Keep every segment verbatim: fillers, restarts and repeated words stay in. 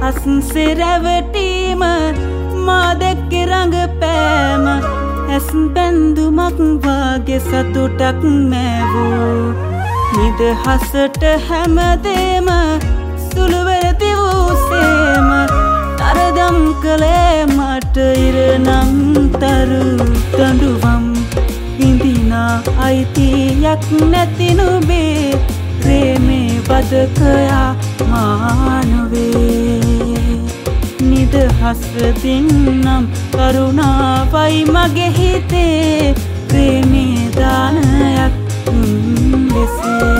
නිදහස් සෙරවටීම මා දැක්කේ රඟපෑම ඇස් බැඳුමක් වාගේ සතුටක් මැවූ නිදහසට හැමදේම සුළුවරති වූ සේම තරදම් කළේ මට ඉරනම් තරු දඬුවම් විඳිනා අයිතියක් නැති නුඹේ ප්‍රේමේ වදකයා මානවේ නිදහස් දින්නම් කරුණාවයි මගේ හිතේ ප්‍රේමේ දානයක් ලෙසේ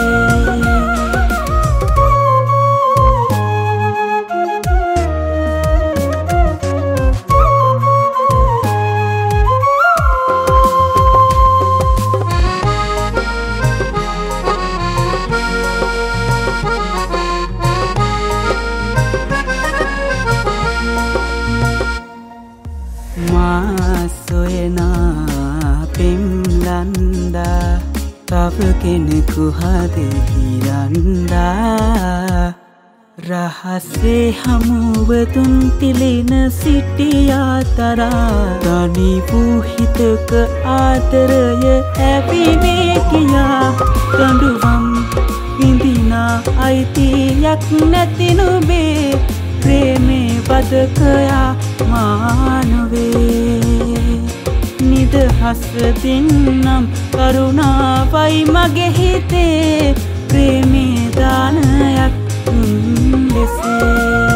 සොයනා පෙම්ලන්දා තව කෙනෙකු හදහිරන්දා රහසේ හමුවතුන් තිලෙන සිටියා තරා තනි වූ හිතක ආදරය ඇවිවේ කියා දඬුවම් විඳිනා අයිතියක් නැති නුඹේ ප්‍රේමේ වදකයා මානවේ නිදහස් දින්නම් කරුණාවයි මගේ හිතේ ප්‍රේමේ දානයක් ලෙසේ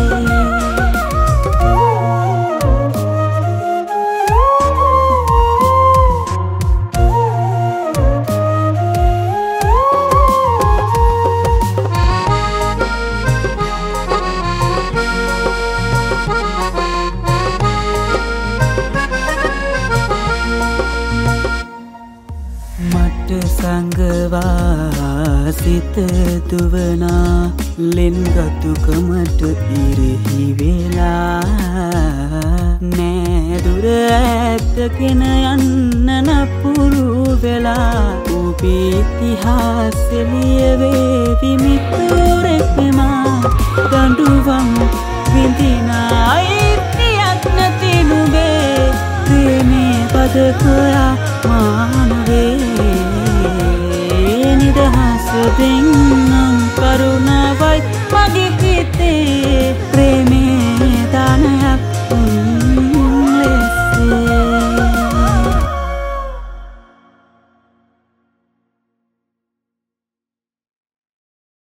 සංගවා සිත දුවනා ලෙන්ගතුකමට ඉරෙහි වෙලා නෑදුර ඇත්තගෙන යන්න නපුරු වෙලා ඔබේ ඉතිහාසෙලියවේවි මිතුරෙක්මා දඬුවම් විඳිනා අයිතියක් නැති නුඹේ ප්‍රේමේ වදකයා මානවේ නිදහස් දෙන්නම් කරුණා